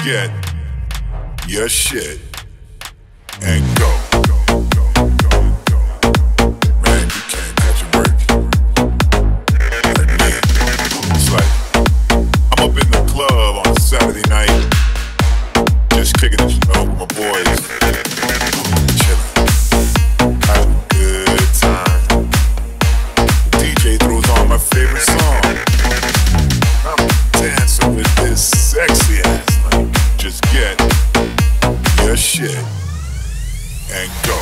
get your shit and go. Man, you can't catch a break. Like me. It's like I'm up in the club on a Saturday night, just kicking it, you know, with my boys, chilling, having a good time. The DJ throws on my favorite song. I'm dancing with this sexy ass. Like, just get your shit and go.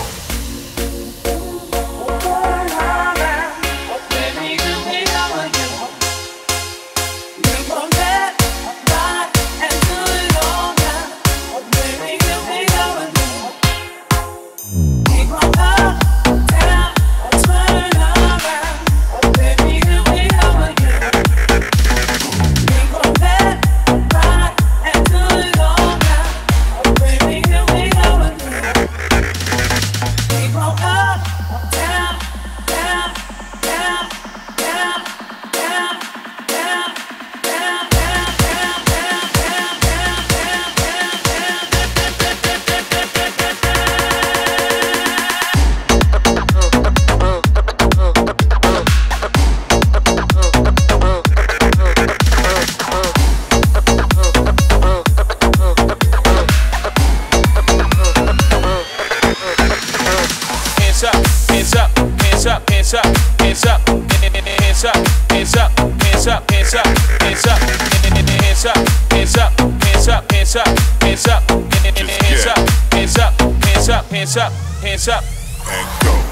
Hands up, and go.